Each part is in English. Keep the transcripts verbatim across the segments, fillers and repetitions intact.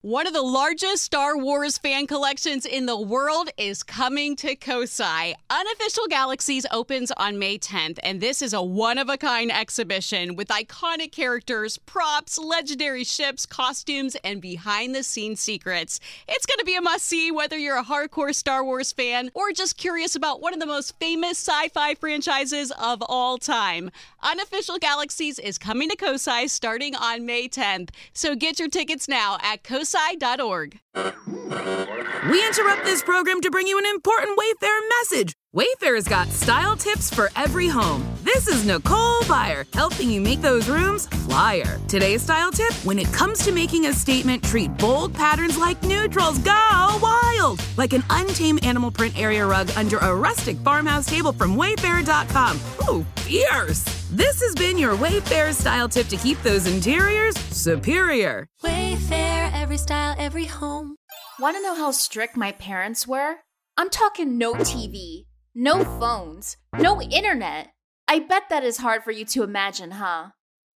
One of the largest Star Wars fan collections in the world is coming to Kosai. Unofficial Galaxies opens on May tenth, and this is a one-of-a-kind exhibition with iconic characters, props, legendary ships, costumes, and behind-the-scenes secrets. It's going to be a must-see whether you're a hardcore Star Wars fan or just curious about one of the most famous sci-fi franchises of all time. Unofficial Galaxies is coming to Kosai starting on May tenth, so get your tickets now at kosai dot org. We interrupt this program to bring you an important Wayfair message. Wayfair's got style tips for every home. This is Nicole Byer, helping you make those rooms flyer. Today's style tip: when it comes to making a statement, treat bold patterns like neutrals. Go wild! Like an untamed animal print area rug under a rustic farmhouse table from wayfair dot com. Ooh, fierce! This has been your Wayfair style tip to keep those interiors superior. Wayfair, every style, every home. Want to know how strict my parents were? I'm talking no T V, no phones, no internet. I bet that is hard for you to imagine, huh?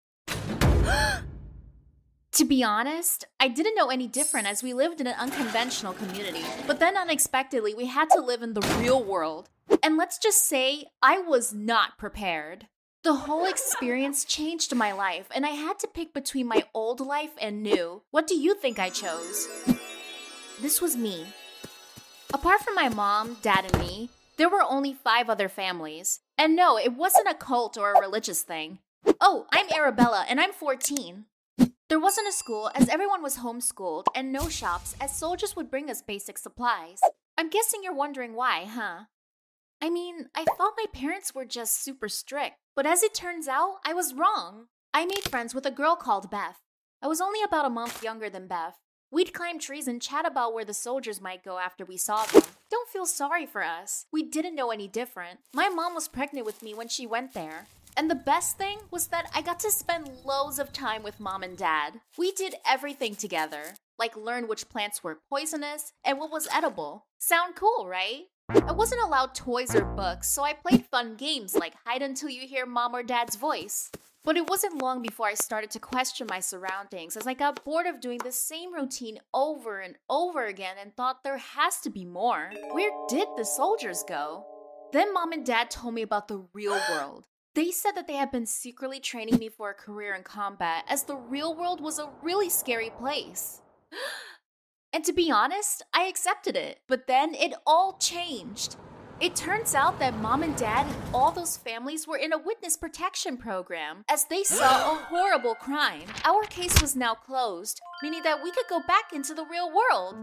To be honest, I didn't know any different as we lived in an unconventional community. But then unexpectedly, we had to live in the real world. And let's just say, I was not prepared. The whole experience changed my life, and I had to pick between my old life and new. What do you think I chose? This was me. Apart from my mom, dad, and me, there were only five other families. And no, it wasn't a cult or a religious thing. Oh, I'm Arabella, and I'm fourteen. There wasn't a school, as everyone was homeschooled, and no shops, as soldiers would bring us basic supplies. I'm guessing you're wondering why, huh? I mean, I thought my parents were just super strict, but as it turns out, I was wrong. I made friends with a girl called Beth. I was only about a month younger than Beth. We'd climb trees and chat about where the soldiers might go after we saw them. Don't feel sorry for us. We didn't know any different. My mom was pregnant with me when she went there. And the best thing was that I got to spend loads of time with mom and dad. We did everything together, like learn which plants were poisonous and what was edible. Sound cool, right? I wasn't allowed toys or books, so I played fun games like hide until you hear mom or dad's voice. But it wasn't long before I started to question my surroundings as I got bored of doing the same routine over and over again and thought there has to be more. Where did the soldiers go? Then mom and dad told me about the real world. They said that they had been secretly training me for a career in combat as the real world was a really scary place. And to be honest, I accepted it. But then it all changed. It turns out that mom and dad and all those families were in a witness protection program as they saw a horrible crime. Our case was now closed, meaning that we could go back into the real world.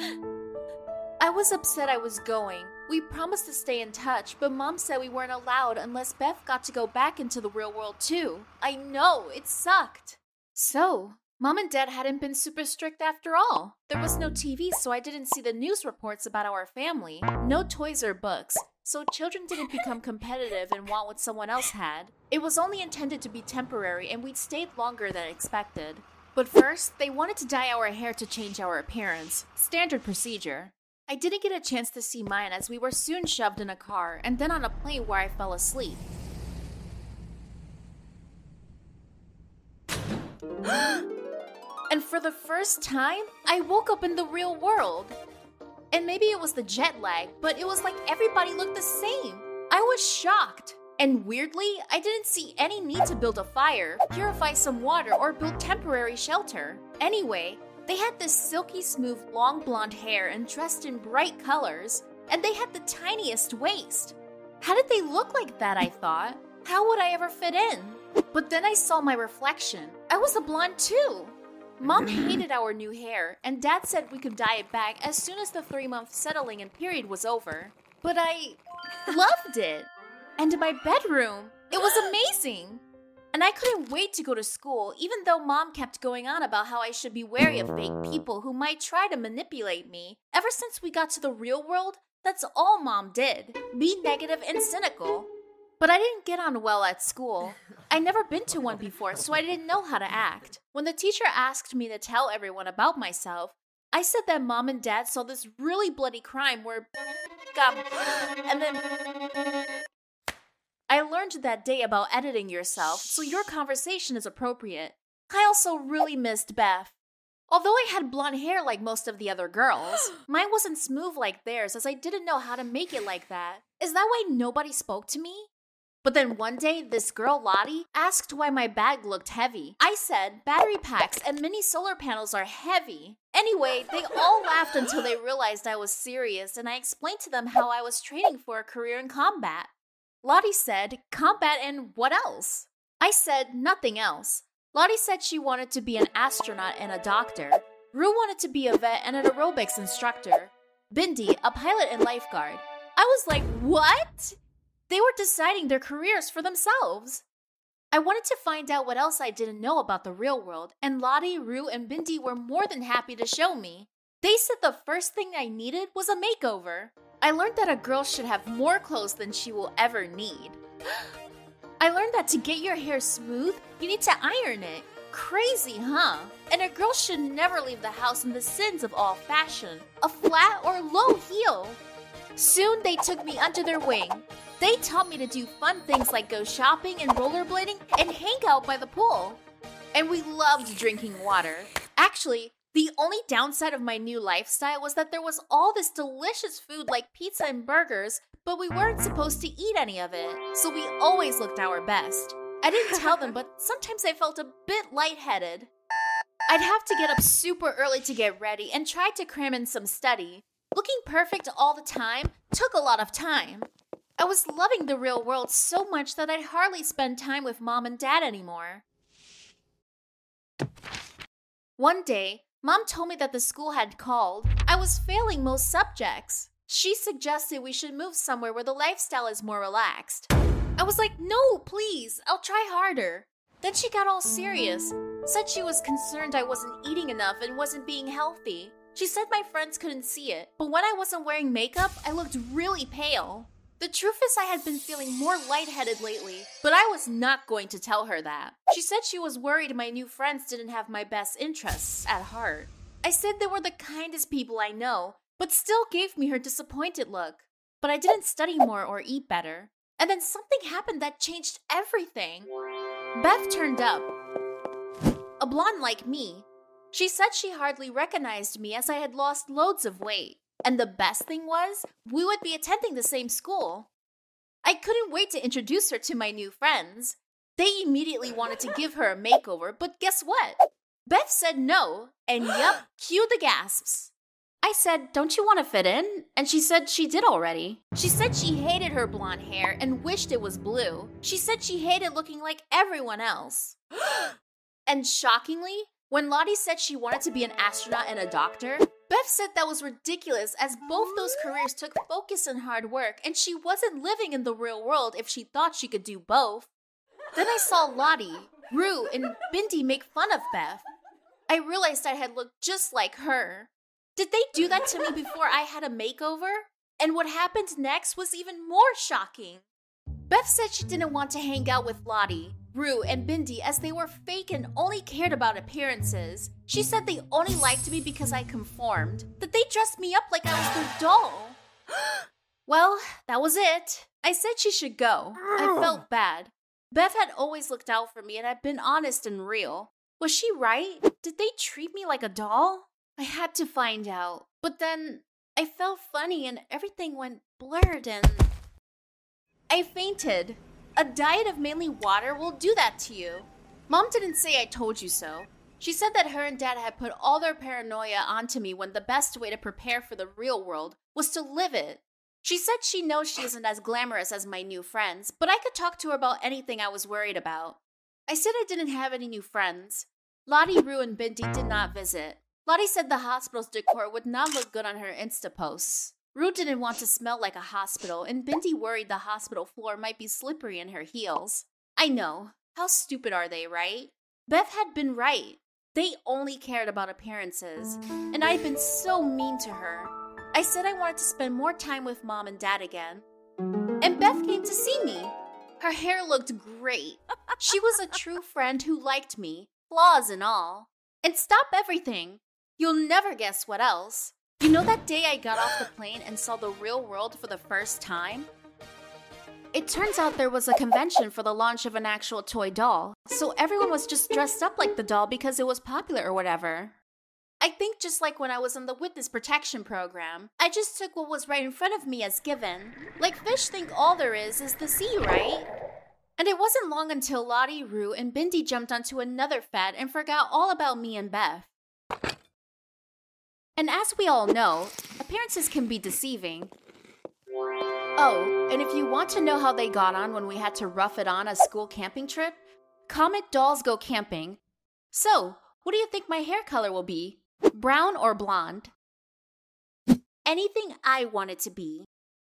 I was upset I was going. We promised to stay in touch, but mom said we weren't allowed unless Beth got to go back into the real world too. I know, it sucked. So, mom and dad hadn't been super strict after all. There was no T V, so I didn't see the news reports about our family. No toys or books, so children didn't become competitive and want what someone else had. It was only intended to be temporary, and we'd stayed longer than expected. But first, they wanted to dye our hair to change our appearance. Standard procedure. I didn't get a chance to see mine as we were soon shoved in a car and then on a plane where I fell asleep. And for the first time, I woke up in the real world. And maybe it was the jet lag, but it was like everybody looked the same. I was shocked. And weirdly, I didn't see any need to build a fire, purify some water, or build temporary shelter. Anyway, they had this silky smooth long blonde hair and dressed in bright colors, and they had the tiniest waist. How did they look like that, I thought? How would I ever fit in? But then I saw my reflection. I was a blonde too. Mom hated our new hair, and Dad said we could dye it back as soon as the three-month settling in period was over. But I loved it. And in my bedroom, it was amazing. And I couldn't wait to go to school, even though Mom kept going on about how I should be wary of fake people who might try to manipulate me. Ever since we got to the real world, that's all Mom did. Be negative and cynical. But I didn't get on well at school. I'd never been to one before, so I didn't know how to act. When the teacher asked me to tell everyone about myself, I said that Mom and Dad saw this really bloody crime where got and then I learned that day about editing yourself, so your conversation is appropriate. I also really missed Beth. Although I had blonde hair like most of the other girls, mine wasn't smooth like theirs as I didn't know how to make it like that. Is that why nobody spoke to me? But then one day, this girl, Lottie, asked why my bag looked heavy. I said, battery packs and mini solar panels are heavy. Anyway, they all laughed until they realized I was serious, and I explained to them how I was training for a career in combat. Lottie said, combat and what else? I said, nothing else. Lottie said she wanted to be an astronaut and a doctor. Rue wanted to be a vet and an aerobics instructor. Bindi, a pilot and lifeguard. I was like, what? They were deciding their careers for themselves. I wanted to find out what else I didn't know about the real world, and Lottie, Rue, and Bindi were more than happy to show me. They said the first thing I needed was a makeover. I learned that a girl should have more clothes than she will ever need. I learned that to get your hair smooth, you need to iron it. Crazy, huh? And a girl should never leave the house in the sins of all fashion, a flat or low heel. Soon they took me under their wing. They taught me to do fun things like go shopping and rollerblading and hang out by the pool. And we loved drinking water. Actually, the only downside of my new lifestyle was that there was all this delicious food like pizza and burgers, but we weren't supposed to eat any of it, so we always looked our best. I didn't tell them, but sometimes I felt a bit lightheaded. I'd have to get up super early to get ready and try to cram in some study. Looking perfect all the time took a lot of time. I was loving the real world so much that I'd hardly spend time with mom and dad anymore. One day, mom told me that the school had called. I was failing most subjects. She suggested we should move somewhere where the lifestyle is more relaxed. I was like, no, please, I'll try harder. Then she got all serious, said she was concerned I wasn't eating enough and wasn't being healthy. She said my friends couldn't see it, but when I wasn't wearing makeup, I looked really pale. The truth is I had been feeling more lightheaded lately, but I was not going to tell her that. She said she was worried my new friends didn't have my best interests at heart. I said they were the kindest people I know, but still gave me her disappointed look. But I didn't study more or eat better. And then something happened that changed everything. Beth turned up. A blonde like me. She said she hardly recognized me as I had lost loads of weight. And the best thing was, we would be attending the same school. I couldn't wait to introduce her to my new friends. They immediately wanted to give her a makeover, but guess what? Beth said no, and yup, cue the gasps. I said, don't you want to fit in? And she said she did already. She said she hated her blonde hair and wished it was blue. She said she hated looking like everyone else. And shockingly, when Lottie said she wanted to be an astronaut and a doctor, Beth said that was ridiculous as both those careers took focus and hard work, and she wasn't living in the real world if she thought she could do both. Then I saw Lottie, Rue, and Bindi make fun of Beth. I realized I had looked just like her. Did they do that to me before I had a makeover? And what happened next was even more shocking. Beth said she didn't want to hang out with Lottie, Rue, and Bindi as they were fake and only cared about appearances. She said they only liked me because I conformed, that they dressed me up like I was their doll. Well, that was it. I said she should go. I felt bad. Beth had always looked out for me and had been honest and real. Was she right? Did they treat me like a doll? I had to find out. But then I felt funny and everything went blurred and I fainted. A diet of mainly water will do that to you. Mom didn't say I told you so. She said that her and Dad had put all their paranoia onto me when the best way to prepare for the real world was to live it. She said she knows she isn't as glamorous as my new friends, but I could talk to her about anything I was worried about. I said I didn't have any new friends. Lottie, Rue, and Bindi did not visit. Lottie said the hospital's decor would not look good on her Insta posts. Rue didn't want to smell like a hospital, and Bindi worried the hospital floor might be slippery in her heels. I know. How stupid are they, right? Beth had been right. They only cared about appearances, and I'd been so mean to her. I said I wanted to spend more time with Mom and Dad again. And Beth came to see me. Her hair looked great. She was a true friend who liked me, flaws and all. And stop everything. You'll never guess what else. You know that day I got off the plane and saw the real world for the first time? It turns out there was a convention for the launch of an actual toy doll, so everyone was just dressed up like the doll because it was popular or whatever. I think just like when I was on the witness protection program, I just took what was right in front of me as given. Like fish think all there is is the sea, right? And it wasn't long until Lottie, Rue, and Bindi jumped onto another fad and forgot all about me and Beth. And as we all know, appearances can be deceiving. Oh, and if you want to know how they got on when we had to rough it on a school camping trip, comment Dolls Go Camping. So, what do you think my hair color will be? Brown or blonde? Anything I want it to be.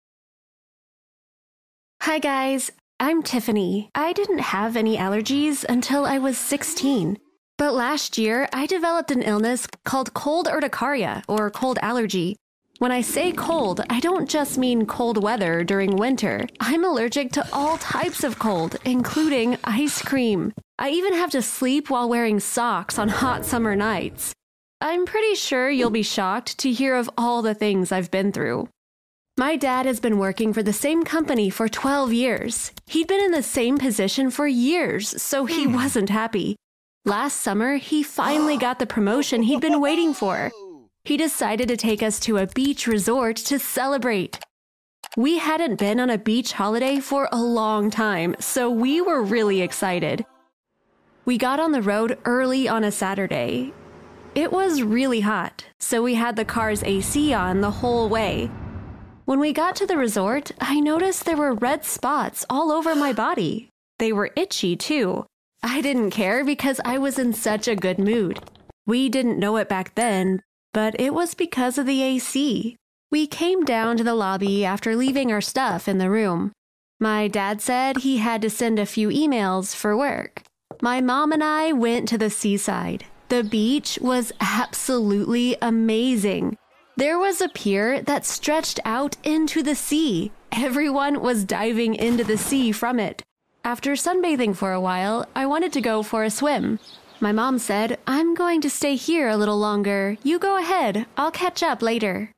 Hi guys, I'm Tiffany. I didn't have any allergies until I was sixteen. But last year, I developed an illness called cold urticaria, or cold allergy. When I say cold, I don't just mean cold weather during winter. I'm allergic to all types of cold, including ice cream. I even have to sleep while wearing socks on hot summer nights. I'm pretty sure you'll be shocked to hear of all the things I've been through. My dad has been working for the same company for twelve years. He'd been in the same position for years, so he wasn't happy. Last summer, he finally got the promotion he'd been waiting for. He decided to take us to a beach resort to celebrate. We hadn't been on a beach holiday for a long time, so we were really excited. We got on the road early on a Saturday. It was really hot, so we had the car's A C on the whole way. When we got to the resort, I noticed there were red spots all over my body. They were itchy, too. I didn't care because I was in such a good mood. We didn't know it back then, but it was because of the A C. We came down to the lobby after leaving our stuff in the room. My dad said he had to send a few emails for work. My mom and I went to the seaside. The beach was absolutely amazing. There was a pier that stretched out into the sea. Everyone was diving into the sea from it. After sunbathing for a while, I wanted to go for a swim. My mom said, "I'm going to stay here a little longer. You go ahead. I'll catch up later."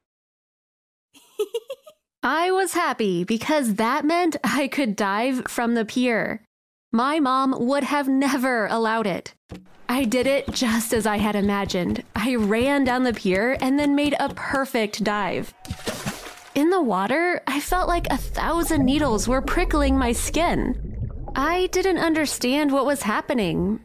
I was happy because that meant I could dive from the pier. My mom would have never allowed it. I did it just as I had imagined. I ran down the pier and then made a perfect dive. In the water, I felt like a thousand needles were prickling my skin. I didn't understand what was happening.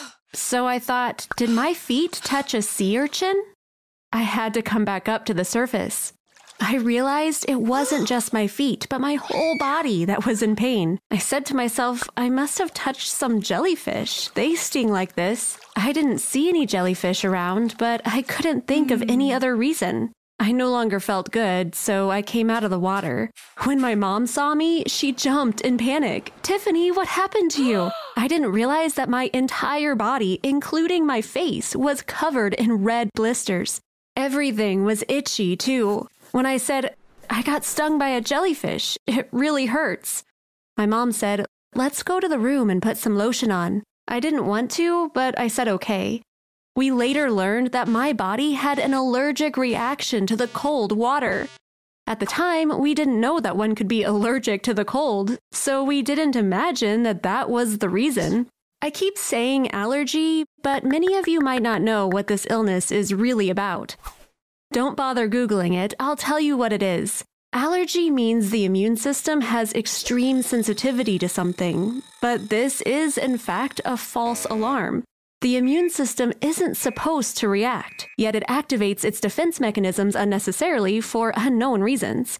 So I thought, did my feet touch a sea urchin? I had to come back up to the surface. I realized it wasn't just my feet, but my whole body that was in pain. I said to myself, I must have touched some jellyfish. They sting like this. I didn't see any jellyfish around, but I couldn't think of any other reason. I no longer felt good, so I came out of the water. When my mom saw me, she jumped in panic. "Tiffany, what happened to you?" I didn't realize that my entire body, including my face, was covered in red blisters. Everything was itchy, too. When I said, "I got stung by a jellyfish, it really hurts," my mom said, "Let's go to the room and put some lotion on." I didn't want to, but I said okay. We later learned that my body had an allergic reaction to the cold water. At the time, we didn't know that one could be allergic to the cold, so we didn't imagine that that was the reason. I keep saying allergy, but many of you might not know what this illness is really about. Don't bother Googling it, I'll tell you what it is. Allergy means the immune system has extreme sensitivity to something, but this is, in fact, a false alarm. The immune system isn't supposed to react, yet it activates its defense mechanisms unnecessarily for unknown reasons.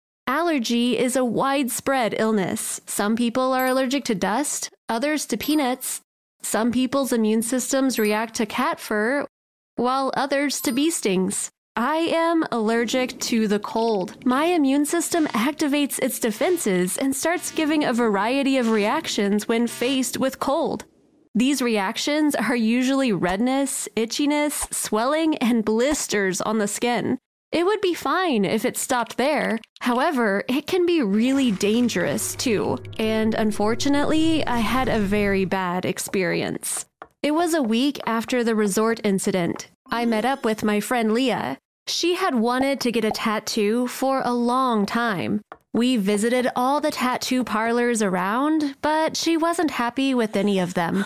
Allergy is a widespread illness. Some people are allergic to dust, others to peanuts. Some people's immune systems react to cat fur, while others to bee stings. I am allergic to the cold. My immune system activates its defenses and starts giving a variety of reactions when faced with cold. These reactions are usually redness, itchiness, swelling, and blisters on the skin. It would be fine if it stopped there. However, it can be really dangerous too. And unfortunately, I had a very bad experience. It was a week after the resort incident. I met up with my friend Leah. She had wanted to get a tattoo for a long time. We visited all the tattoo parlors around, but she wasn't happy with any of them.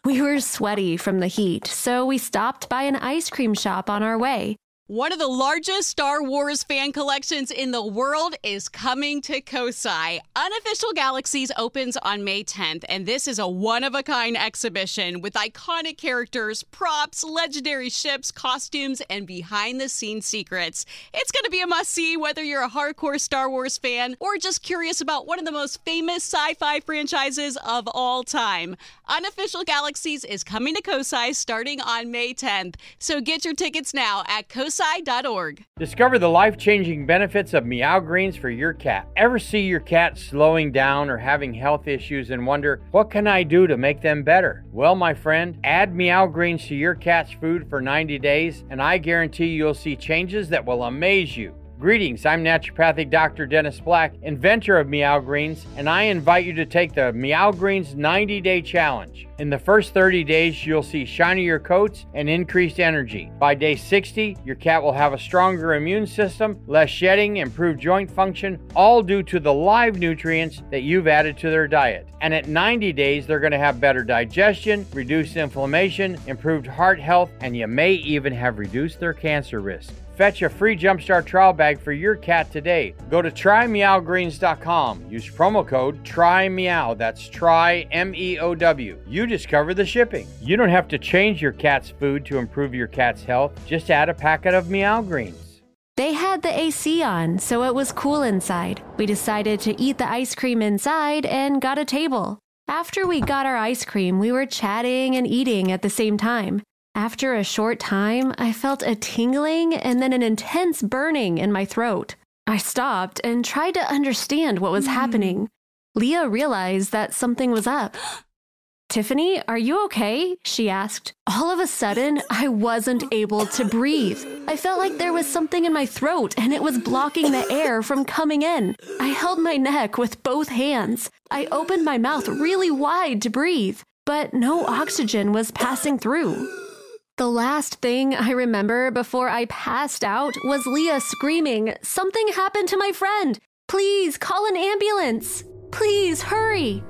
We were sweaty from the heat, so we stopped by an ice cream shop on our way. One of the largest Star Wars fan collections in the world is coming to Kosai. Unofficial Galaxies opens on May tenth, and this is a one-of-a-kind exhibition with iconic characters, props, legendary ships, costumes, and behind-the-scenes secrets. It's going to be a must-see whether you're a hardcore Star Wars fan or just curious about one of the most famous sci-fi franchises of all time. Unofficial Galaxies is coming to Kosai starting on May tenth, so get your tickets now at kosai dot org. Discover the life-changing benefits of Meow Greens for your cat. Ever see your cat slowing down or having health issues and wonder, what can I do to make them better? Well, my friend, add Meow Greens to your cat's food for ninety days, and I guarantee you'll see changes that will amaze you. Greetings, I'm naturopathic Doctor Dennis Black, inventor of Meow Greens, and I invite you to take the Meow Greens ninety day challenge. In the first thirty days, you'll see shinier coats and increased energy. By day sixty, your cat will have a stronger immune system, less shedding, improved joint function, all due to the live nutrients that you've added to their diet. And at ninety days, they're going to have better digestion, reduced inflammation, improved heart health, and you may even have reduced their cancer risk. Fetch a free Jumpstart trial bag for your cat today. Go to try meow greens dot com. Use promo code TRYMEOW. That's try M E O W. You discover the shipping. You don't have to change your cat's food to improve your cat's health. Just add a packet of Meow Greens. They had the A C on, so it was cool inside. We decided to eat the ice cream inside and got a table. After we got our ice cream, we were chatting and eating at the same time. After a short time, I felt a tingling and then an intense burning in my throat. I stopped and tried to understand what was mm. happening. Leah realized that something was up. Tiffany, are you okay? She asked. All of a sudden, I wasn't able to breathe. I felt like there was something in my throat and it was blocking the air from coming in. I held my neck with both hands. I opened my mouth really wide to breathe, but no oxygen was passing through. The last thing I remember before I passed out was Leah screaming, "Something happened to my friend! Please call an ambulance! Please hurry!"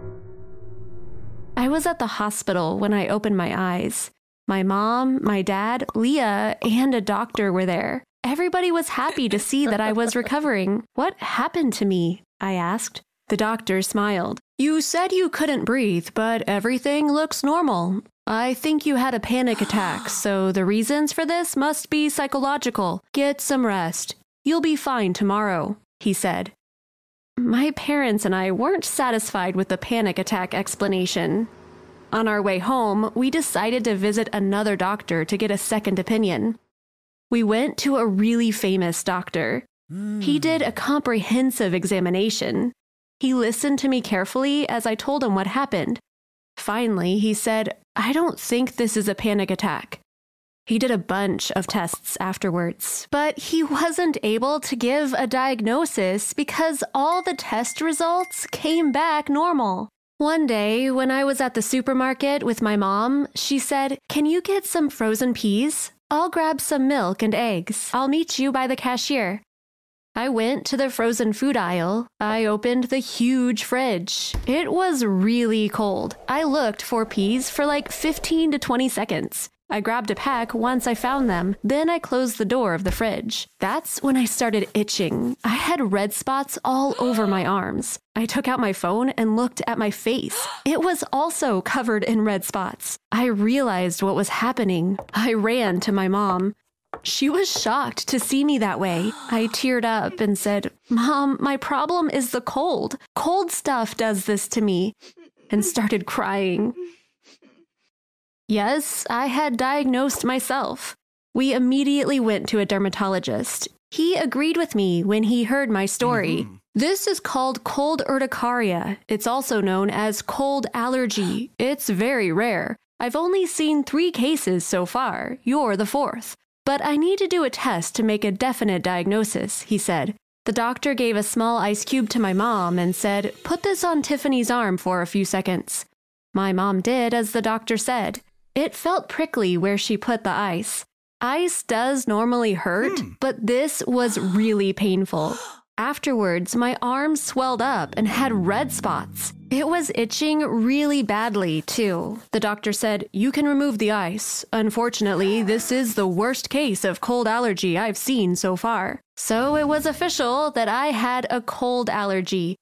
I was at the hospital when I opened my eyes. My mom, my dad, Leah, and a doctor were there. Everybody was happy to see that I was recovering. "What happened to me?" I asked. The doctor smiled. "You said you couldn't breathe, but everything looks normal. I think you had a panic attack, so the reasons for this must be psychological. Get some rest. You'll be fine tomorrow," he said. My parents and I weren't satisfied with the panic attack explanation. On our way home, we decided to visit another doctor to get a second opinion. We went to a really famous doctor. Mm. He did a comprehensive examination. He listened to me carefully as I told him what happened. Finally, he said, "I don't think this is a panic attack." He did a bunch of tests afterwards, but he wasn't able to give a diagnosis because all the test results came back normal. One day, when I was at the supermarket with my mom, she said, "Can you get some frozen peas? I'll grab some milk and eggs. I'll meet you by the cashier." I went to the frozen food aisle. I opened the huge fridge. It was really cold. I looked for peas for like fifteen to twenty seconds. I grabbed a pack once I found them. Then I closed the door of the fridge. That's when I started itching. I had red spots all over my arms. I took out my phone and looked at my face. It was also covered in red spots. I realized what was happening. I ran to my mom. She was shocked to see me that way. I teared up and said, "Mom, my problem is the cold. Cold stuff does this to me," and started crying. Yes, I had diagnosed myself. We immediately went to a dermatologist. He agreed with me when he heard my story. Mm-hmm. This is called cold urticaria. It's also known as cold allergy. It's very rare. I've only seen three cases so far. You're the fourth. But I need to do a test to make a definite diagnosis, he said. The doctor gave a small ice cube to my mom and said, "Put this on Tiffany's arm for a few seconds." My mom did as the doctor said. It felt prickly where she put the ice. Ice does normally hurt, hmm. but this was really painful. Afterwards, my arm swelled up and had red spots. It was itching really badly, too. The doctor said, "You can remove the ice. Unfortunately, this is the worst case of cold allergy I've seen so far." So it was official that I had a cold allergy.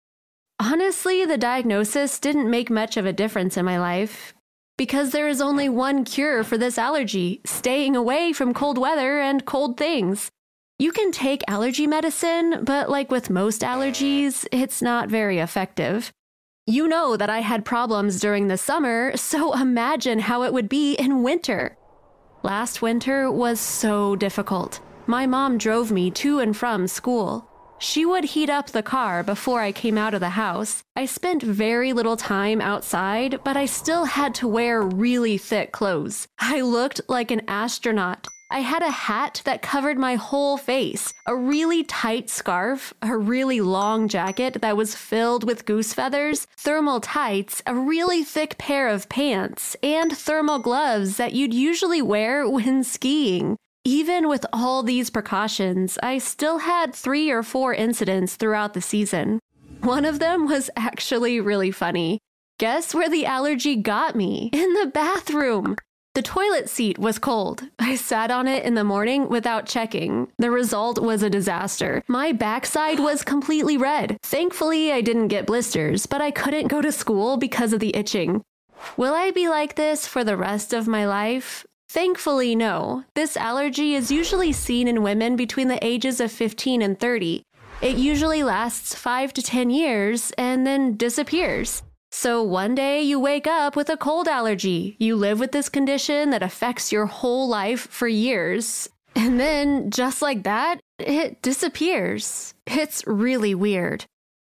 Honestly, the diagnosis didn't make much of a difference in my life, because there is only one cure for this allergy: staying away from cold weather and cold things. You can take allergy medicine, but like with most allergies, it's not very effective. You know that I had problems during the summer, so imagine how it would be in winter. Last winter was so difficult. My mom drove me to and from school. She would heat up the car before I came out of the house. I spent very little time outside, but I still had to wear really thick clothes. I looked like an astronaut. I had a hat that covered my whole face, a really tight scarf, a really long jacket that was filled with goose feathers, thermal tights, a really thick pair of pants, and thermal gloves that you'd usually wear when skiing. Even with all these precautions, I still had three or four incidents throughout the season. One of them was actually really funny. Guess where the allergy got me? In the bathroom. The toilet seat was cold. I sat on it in the morning without checking. The result was a disaster. My backside was completely red. Thankfully, I didn't get blisters, but I couldn't go to school because of the itching. Will I be like this for the rest of my life? Thankfully, no. This allergy is usually seen in women between the ages of fifteen and thirty. It usually lasts five to ten years and then disappears. So one day you wake up with a cold allergy. You live with this condition that affects your whole life for years. And then, just like that, it disappears. It's really weird.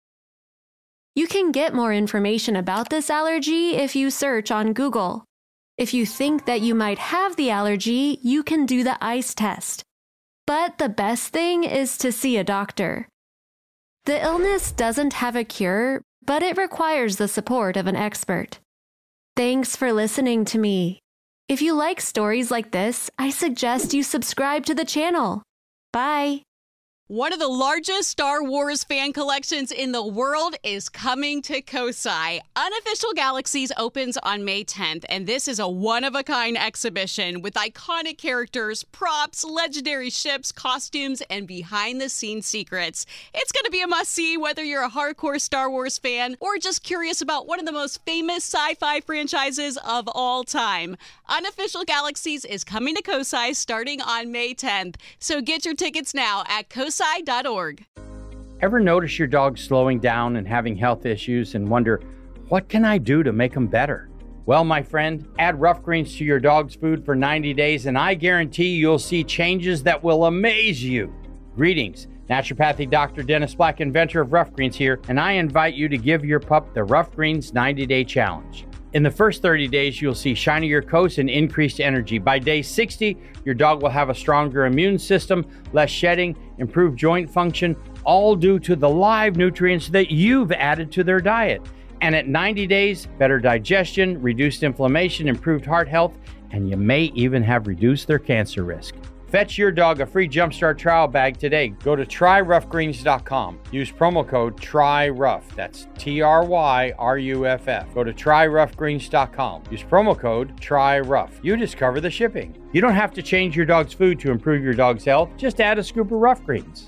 You can get more information about this allergy if you search on Google. If you think that you might have the allergy, you can do the ice test. But the best thing is to see a doctor. The illness doesn't have a cure, but it requires the support of an expert. Thanks for listening to me. If you like stories like this, I suggest you subscribe to the channel. Bye. One of the largest Star Wars fan collections in the world is coming to Kosai. Unofficial Galaxies opens on May tenth, and this is a one-of-a-kind exhibition with iconic characters, props, legendary ships, costumes, and behind-the-scenes secrets. It's going to be a must-see whether you're a hardcore Star Wars fan or just curious about one of the most famous sci-fi franchises of all time. Unofficial Galaxies is coming to Kosai starting on May tenth, so get your tickets now at kosai dot org. Ever notice your dog slowing down and having health issues and wonder, what can I do to make them better? Well, my friend, add Rough Greens to your dog's food for ninety days and I guarantee you'll see changes that will amaze you. Greetings, Naturopathic Doctor Dennis Black, inventor of Rough Greens here, and I invite you to give your pup the Rough Greens ninety day challenge. In the first thirty days, you'll see shinier coats and increased energy. By day sixty, your dog will have a stronger immune system, less shedding, improved joint function, all due to the live nutrients that you've added to their diet. And at ninety days, better digestion, reduced inflammation, improved heart health, and you may even have reduced their cancer risk. Fetch your dog a free Jumpstart trial bag today. Go to try rough greens dot com. Use promo code TRYROUGH. That's T R Y R U F F. Go to try rough greens dot com. Use promo code TRYROUGH. You discover the shipping. You don't have to change your dog's food to improve your dog's health. Just add a scoop of Rough Greens.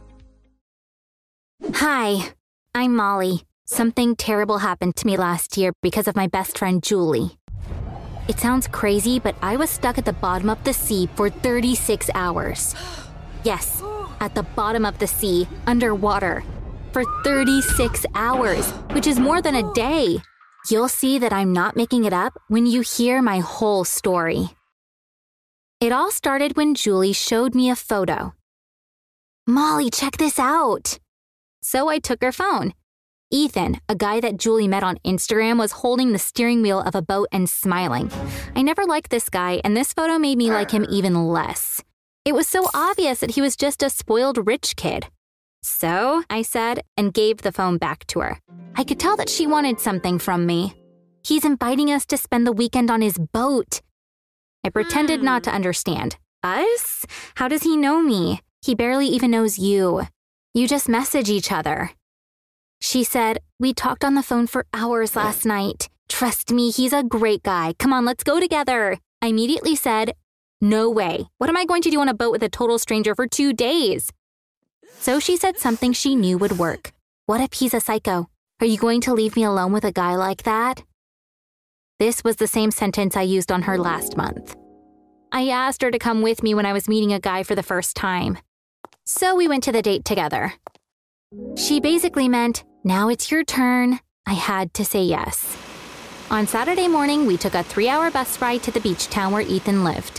Hi, I'm Molly. Something terrible happened to me last year because of my best friend Julie. It sounds crazy, but I was stuck at the bottom of the sea for thirty-six hours. Yes, at the bottom of the sea, underwater, for thirty-six hours, which is more than a day. You'll see that I'm not making it up when you hear my whole story. It all started when Julie showed me a photo. Molly, check this out. So I took her phone. Ethan, a guy that Julie met on Instagram, was holding the steering wheel of a boat and smiling. I never liked this guy, and this photo made me like him even less. It was so obvious that he was just a spoiled rich kid. So, I said, and gave the phone back to her. I could tell that she wanted something from me. He's inviting us to spend the weekend on his boat. I pretended not to understand. Us? How does he know me? He barely even knows you. You just message each other. She said, we talked on the phone for hours last night. Trust me, he's a great guy. Come on, let's go together. I immediately said, no way. What am I going to do on a boat with a total stranger for two days? So she said something she knew would work. What if he's a psycho? Are you going to leave me alone with a guy like that? This was the same sentence I used on her last month. I asked her to come with me when I was meeting a guy for the first time. So we went to the date together. She basically meant, now it's your turn. I had to say yes. On Saturday morning, we took a three-hour bus ride to the beach town where Ethan lived.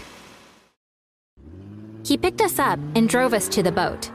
He picked us up and drove us to the boat.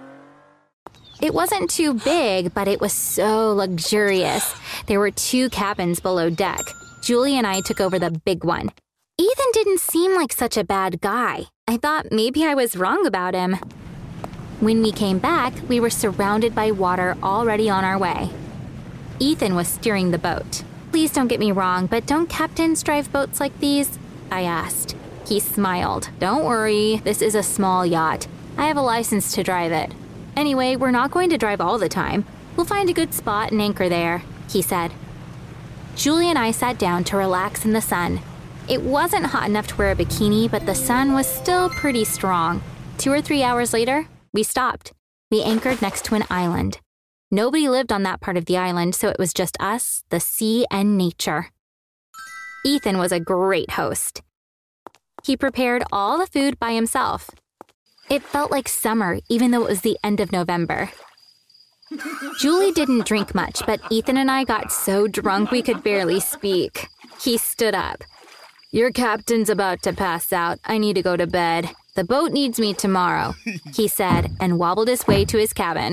It wasn't too big, but it was so luxurious. There were two cabins below deck. Julie and I took over the big one. Ethan didn't seem like such a bad guy. I thought maybe I was wrong about him. When we came back, we were surrounded by water already on our way. Ethan was steering the boat. Please don't get me wrong, but don't captains drive boats like these? I asked. He smiled. Don't worry, this is a small yacht. I have a license to drive it. Anyway, we're not going to drive all the time. We'll find a good spot and anchor there, he said. Julie and I sat down to relax in the sun. It wasn't hot enough to wear a bikini, but the sun was still pretty strong. Two or three hours later, we stopped. We anchored next to an island. Nobody lived on that part of the island, so it was just us, the sea, and nature. Ethan was a great host. He prepared all the food by himself. It felt like summer, even though it was the end of November. Julie didn't drink much, but Ethan and I got so drunk we could barely speak. He stood up. Your captain's about to pass out. I need to go to bed. The boat needs me tomorrow, he said, and wobbled his way to his cabin.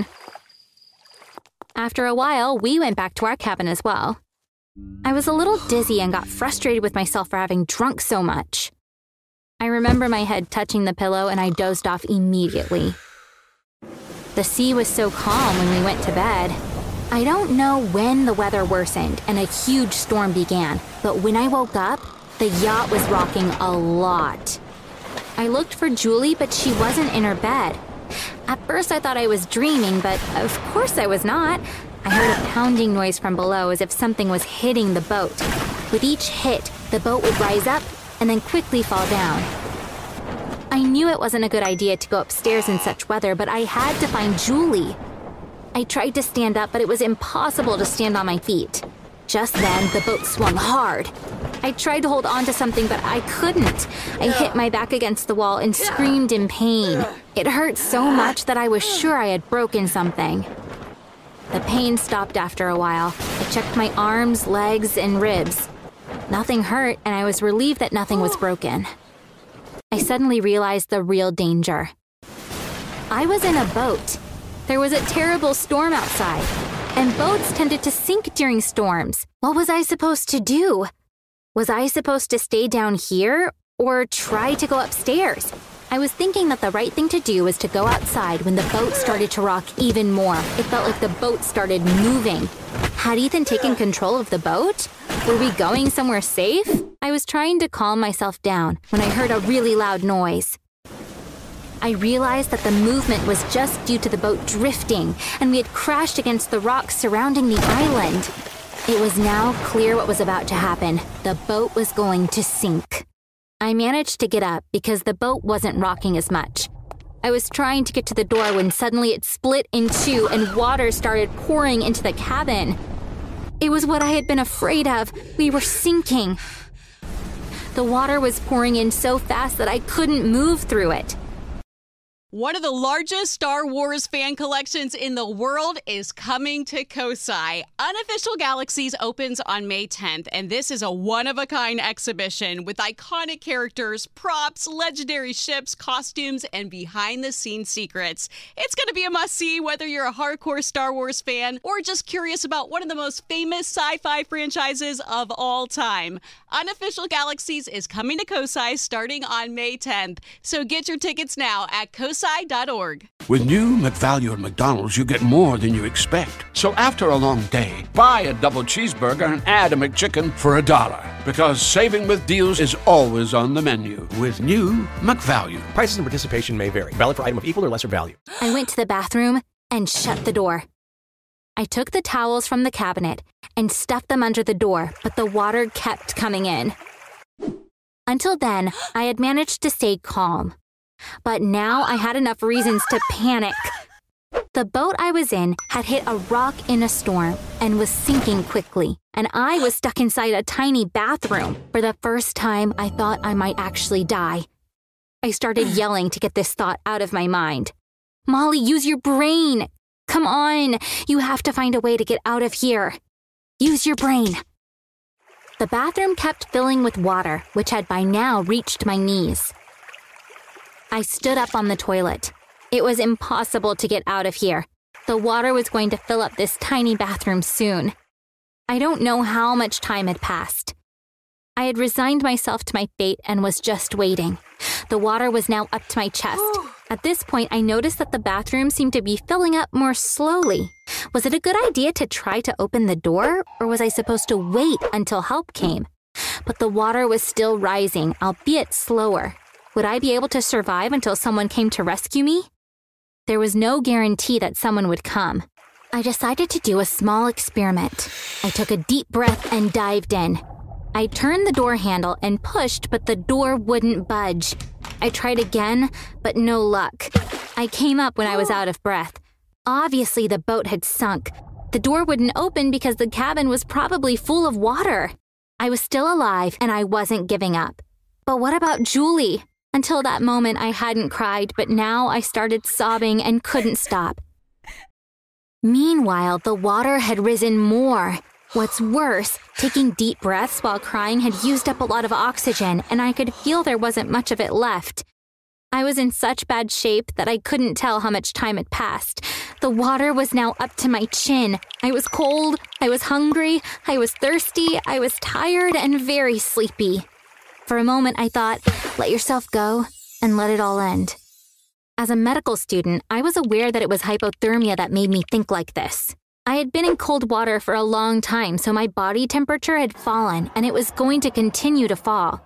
After a while, we went back to our cabin as well. I was a little dizzy and got frustrated with myself for having drunk so much. I remember my head touching the pillow and I dozed off immediately. The sea was so calm when we went to bed. I don't know when the weather worsened and a huge storm began, but when I woke up, the yacht was rocking a lot. I looked for Julie, but she wasn't in her bed. At first I thought I was dreaming, but of course I was not. I heard a pounding noise from below as if something was hitting the boat. With each hit, the boat would rise up and then quickly fall down. I knew it wasn't a good idea to go upstairs in such weather, but I had to find Julie. I tried to stand up, but it was impossible to stand on my feet. Just then, the boat swung hard. I tried to hold on to something, but I couldn't. I hit my back against the wall and screamed in pain. It hurt so much that I was sure I had broken something. The pain stopped after a while. I checked my arms, legs, and ribs. Nothing hurt, and I was relieved that nothing was broken. I suddenly realized the real danger. I was in a boat. There was a terrible storm outside, and boats tended to sink during storms. What was I supposed to do? Was I supposed to stay down here or try to go upstairs? I was thinking that the right thing to do was to go outside when the boat started to rock even more. It felt like the boat started moving. Had Ethan taken control of the boat? Were we going somewhere safe? I was trying to calm myself down when I heard a really loud noise. I realized that the movement was just due to the boat drifting, and we had crashed against the rocks surrounding the island. It was now clear what was about to happen. The boat was going to sink. I managed to get up because the boat wasn't rocking as much. I was trying to get to the door when suddenly it split in two and water started pouring into the cabin. It was what I had been afraid of. We were sinking. The water was pouring in so fast that I couldn't move through it. One of the largest Star Wars fan collections in the world is coming to Kosai. Unofficial Galaxies opens on May tenth, and this is a one-of-a-kind exhibition with iconic characters, props, legendary ships, costumes, and behind-the-scenes secrets. It's going to be a must-see whether you're a hardcore Star Wars fan or just curious about one of the most famous sci-fi franchises of all time. Unofficial Galaxies is coming to Kosai starting on May tenth, so get your tickets now at kosai dot org. With new McValue at McDonald's, you get more than you expect. So after a long day, buy a double cheeseburger and add a McChicken for a dollar. Because saving with deals is always on the menu with new McValue. Prices and participation may vary. Valid for item of equal or lesser value. I went to the bathroom and shut the door. I took the towels from the cabinet and stuffed them under the door, but the water kept coming in. Until then, I had managed to stay calm. But now I had enough reasons to panic. The boat I was in had hit a rock in a storm and was sinking quickly, and I was stuck inside a tiny bathroom. For the first time, I thought I might actually die. I started yelling to get this thought out of my mind. Molly, use your brain! Come on! You have to find a way to get out of here. Use your brain. The bathroom kept filling with water, which had by now reached my knees. I stood up on the toilet. It was impossible to get out of here. The water was going to fill up this tiny bathroom soon. I don't know how much time had passed. I had resigned myself to my fate and was just waiting. The water was now up to my chest. At this point, I noticed that the bathroom seemed to be filling up more slowly. Was it a good idea to try to open the door, or was I supposed to wait until help came? But the water was still rising, albeit slower. Would I be able to survive until someone came to rescue me? There was no guarantee that someone would come. I decided to do a small experiment. I took a deep breath and dived in. I turned the door handle and pushed, but the door wouldn't budge. I tried again, but no luck. I came up when I was out of breath. Obviously, the boat had sunk. The door wouldn't open because the cabin was probably full of water. I was still alive, and I wasn't giving up. But what about Julie? Until that moment, I hadn't cried, but now I started sobbing and couldn't stop. Meanwhile, the water had risen more. What's worse, taking deep breaths while crying had used up a lot of oxygen, and I could feel there wasn't much of it left. I was in such bad shape that I couldn't tell how much time had passed. The water was now up to my chin. I was cold, I was hungry, I was thirsty, I was tired and very sleepy. For a moment, I thought, let yourself go and let it all end. As a medical student, I was aware that it was hypothermia that made me think like this. I had been in cold water for a long time, so my body temperature had fallen, and it was going to continue to fall.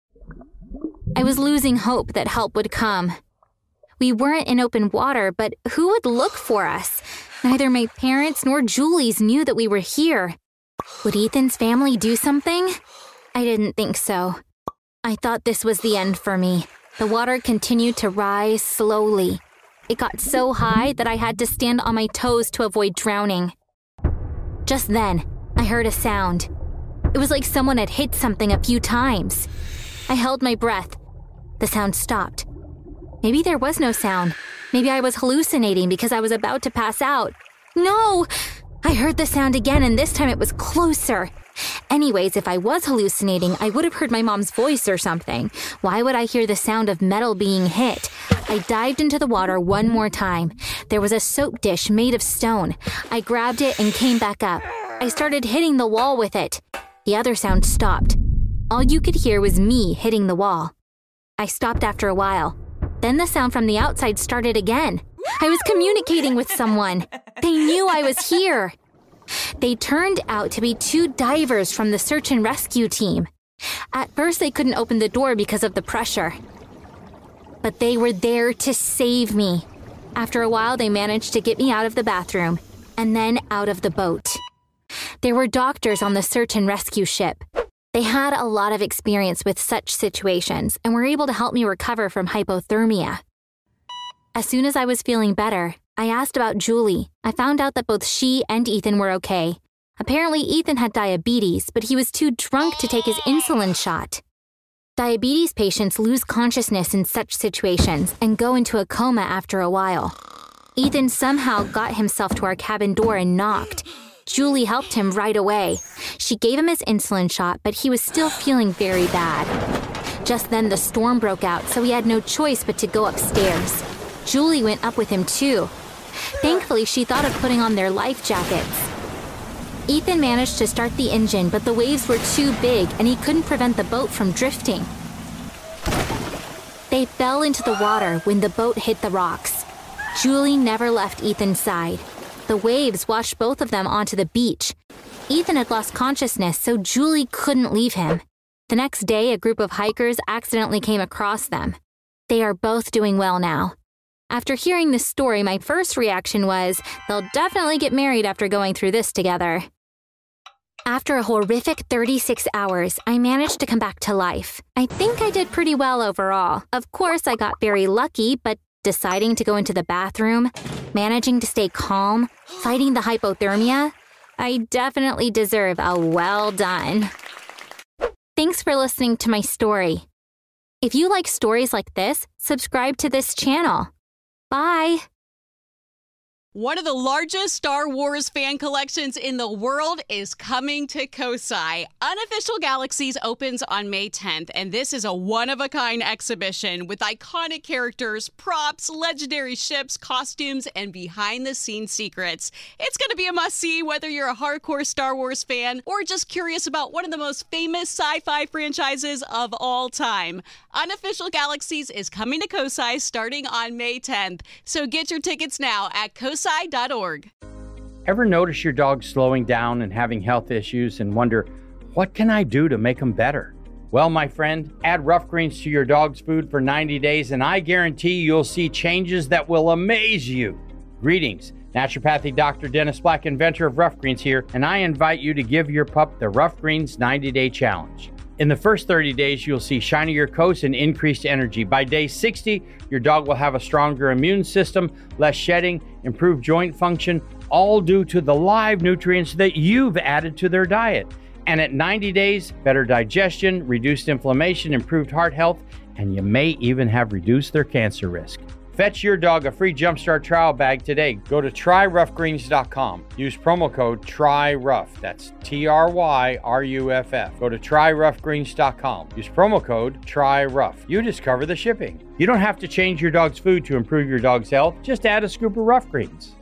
I was losing hope that help would come. We weren't in open water, but who would look for us? Neither my parents nor Julie's knew that we were here. Would Ethan's family do something? I didn't think so. I thought this was the end for me. The water continued to rise slowly. It got so high that I had to stand on my toes to avoid drowning. Just then, I heard a sound. It was like someone had hit something a few times. I held my breath. The sound stopped. Maybe there was no sound. Maybe I was hallucinating because I was about to pass out. No! I heard the sound again, and this time it was closer. Anyways, if I was hallucinating, I would have heard my mom's voice or something. Why would I hear the sound of metal being hit? I dived into the water one more time. There was a soap dish made of stone. I grabbed it and came back up. I started hitting the wall with it. The other sound stopped. All you could hear was me hitting the wall. I stopped after a while. Then the sound from the outside started again. I was communicating with someone. They knew I was here. They turned out to be two divers from the search and rescue team. At first, they couldn't open the door because of the pressure. But they were there to save me. After a while, they managed to get me out of the bathroom and then out of the boat. There were doctors on the search and rescue ship. They had a lot of experience with such situations and were able to help me recover from hypothermia. As soon as I was feeling better, I asked about Julie. I found out that both she and Ethan were okay. Apparently, Ethan had diabetes, but he was too drunk to take his insulin shot. Diabetes patients lose consciousness in such situations and go into a coma after a while. Ethan somehow got himself to our cabin door and knocked. Julie helped him right away. She gave him his insulin shot, but he was still feeling very bad. Just then, the storm broke out, so he had no choice but to go upstairs. Julie went up with him, too. Thankfully, she thought of putting on their life jackets. Ethan managed to start the engine, but the waves were too big and he couldn't prevent the boat from drifting. They fell into the water when the boat hit the rocks. Julie never left Ethan's side. The waves washed both of them onto the beach. Ethan had lost consciousness, so Julie couldn't leave him. The next day, a group of hikers accidentally came across them. They are both doing well now. After hearing this story, my first reaction was, they'll definitely get married after going through this together. After a horrific thirty-six hours, I managed to come back to life. I think I did pretty well overall. Of course, I got very lucky, but deciding to go into the bathroom, managing to stay calm, fighting the hypothermia, I definitely deserve a well done. Thanks for listening to my story. If you like stories like this, subscribe to this channel. Bye! One of the largest Star Wars fan collections in the world is coming to Kosai. Unofficial Galaxies opens on May tenth, and this is a one-of-a-kind exhibition with iconic characters, props, legendary ships, costumes, and behind-the-scenes secrets. It's going to be a must-see whether you're a hardcore Star Wars fan or just curious about one of the most famous sci-fi franchises of all time. Unofficial Galaxies is coming to Kosai starting on May tenth, so get your tickets now at kosai dot org. Ever notice your dog slowing down and having health issues and wonder, what can I do to make them better? Well, my friend, add Rough Greens to your dog's food for ninety days and I guarantee you'll see changes that will amaze you. Greetings, naturopathic Doctor Dennis Black, inventor of Rough Greens here, and I invite you to give your pup the Rough Greens ninety day challenge. In the first thirty days, you'll see shinier coats and increased energy. By day sixty, your dog will have a stronger immune system, less shedding, improved joint function, all due to the live nutrients that you've added to their diet. And at ninety days, better digestion, reduced inflammation, improved heart health, and you may even have reduced their cancer risk. Fetch your dog a free Jumpstart trial bag today. Go to try rough greens dot com. Use promo code TRYROUGH. That's T R Y R U F F. Go to try rough greens dot com. Use promo code TRYROUGH. You discover the shipping. You don't have to change your dog's food to improve your dog's health. Just add a scoop of Rough Greens.